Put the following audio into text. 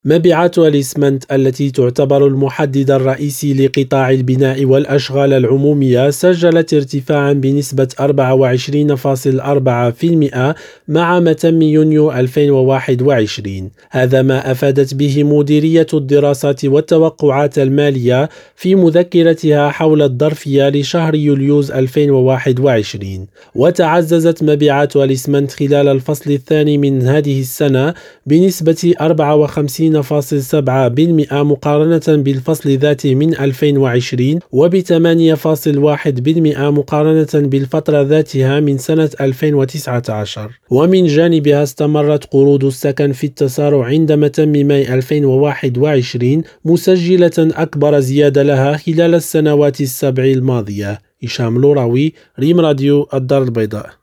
مبيعات الإسمنت التي تعتبر المحدد الرئيسي لقطاع البناء والأشغال العمومية سجلت ارتفاعا بنسبة 24.4% مع متم يونيو 2021. هذا ما أفادت به مديرية الدراسات والتوقعات المالية في مذكرتها حول الظرفية لشهر يوليوز 2021. وتعززت مبيعات الإسمنت خلال الفصل الثاني من هذه السنة بنسبة 54.7% مقارنة بالفصل ذاته من 2020 وب 8.1% مقارنة بالفترة ذاتها من سنة 2019. ومن جانبها استمرت قروض السكن في التسارع عندما تم ماي 2021 مسجلة أكبر زيادة لها خلال السنوات السبع الماضية. هشام لوراوي، ريم راديو، الدار البيضاء.